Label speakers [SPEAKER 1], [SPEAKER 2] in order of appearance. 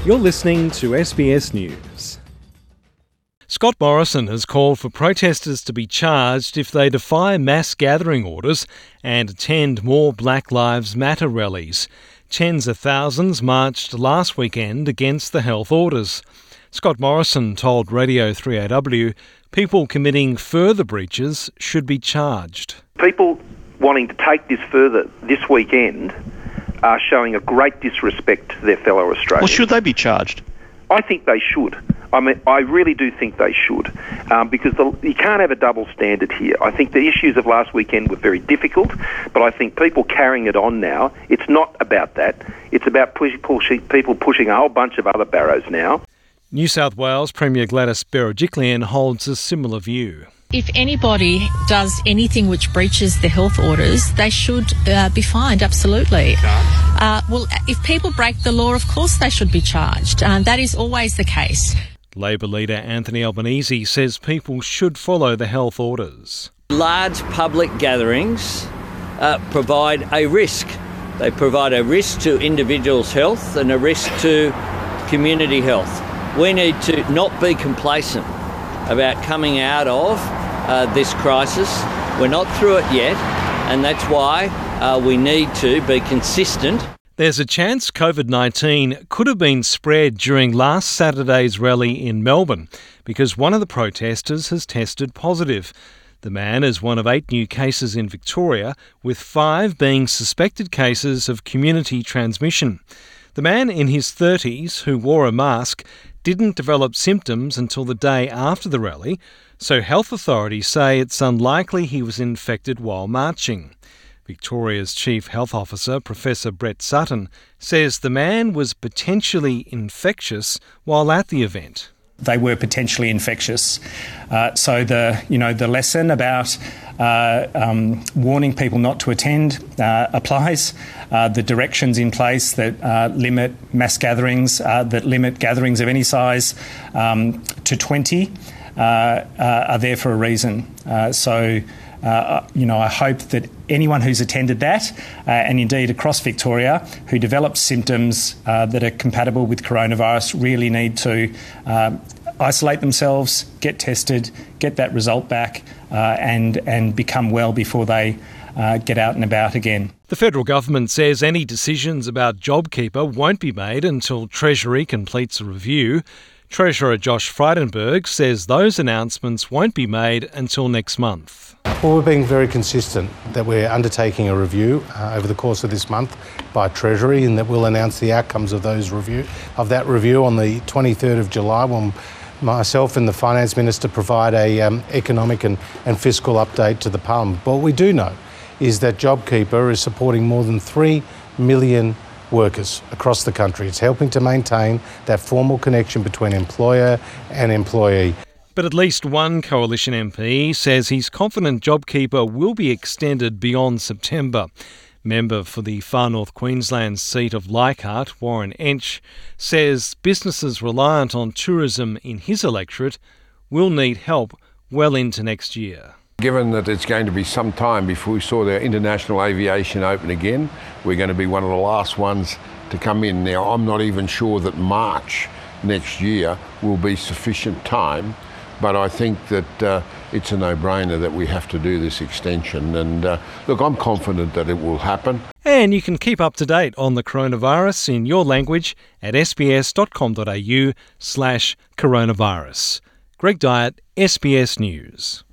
[SPEAKER 1] You're listening to SBS News. Scott Morrison has called for protesters to be charged if they defy mass gathering orders and attend more Black Lives Matter rallies. Tens of thousands marched last weekend against the health orders. Scott Morrison told Radio 3AW people committing further breaches should be charged.
[SPEAKER 2] People wanting to take this further this weekend are showing a great disrespect to their fellow Australians.
[SPEAKER 3] Well, should they be charged?
[SPEAKER 2] I think they should. I really do think they should, because you can't have a double standard here. I think the issues of last weekend were very difficult, but I think people carrying it on now, it's not about that. It's about people pushing a whole bunch of other barrows now.
[SPEAKER 1] New South Wales Premier Gladys Berejiklian holds a similar view.
[SPEAKER 4] If anybody does anything which breaches the health orders, they should be fined, absolutely. Well, if people break the law, of course they should be charged. That is always the case.
[SPEAKER 1] Labor leader Anthony Albanese says people should follow the health orders.
[SPEAKER 5] Large public gatherings provide a risk. They provide a risk to individuals' health and a risk to community health. We need to not be complacent about coming out of this crisis. We're not through it yet, and that's why we need to be consistent.
[SPEAKER 1] There's a chance COVID-19 could have been spread during last Saturday's rally in Melbourne because one of the protesters has tested positive. The man is one of 8 new cases in Victoria, with 5 being suspected cases of community transmission. The man in his 30s, who wore a mask, didn't develop symptoms until the day after the rally, so health authorities say it's unlikely he was infected while marching. Victoria's Chief Health Officer, Professor Brett Sutton, says the man was potentially infectious while at the event.
[SPEAKER 6] They were potentially infectious. So the lesson about warning people not to attend applies. The directions in place that limit mass gatherings, that limit gatherings of any size to 20 are there for a reason. I hope that anyone who's attended that, and indeed across Victoria, who develops symptoms that are compatible with coronavirus really need to isolate themselves, get tested, get that result back, and become well before they get out and about again.
[SPEAKER 1] The federal government says any decisions about JobKeeper won't be made until Treasury completes a review. Treasurer Josh Frydenberg says those announcements won't be made until next month.
[SPEAKER 7] Well, we're being very consistent that we're undertaking a review over the course of this month by Treasury, and that we'll announce the outcomes of that review on the 23rd of July when myself and the Finance Minister provide a economic and fiscal update to the Parliament. But what we do know is that JobKeeper is supporting more than 3 million workers across the country. It's helping to maintain that formal connection between employer and employee.
[SPEAKER 1] But at least one Coalition MP says he's confident JobKeeper will be extended beyond September. Member for the Far North Queensland seat of Leichhardt, Warren Entsch, says businesses reliant on tourism in his electorate will need help well into next year.
[SPEAKER 8] Given that it's going to be some time before we saw the international aviation open again, we're going to be one of the last ones to come in. Now, I'm not even sure that March next year will be sufficient time, but I think that it's a no-brainer that we have to do this extension. And look, I'm confident that it will happen.
[SPEAKER 1] And you can keep up to date on the coronavirus in your language at sbs.com.au/coronavirus. Greg Dyett, SBS News.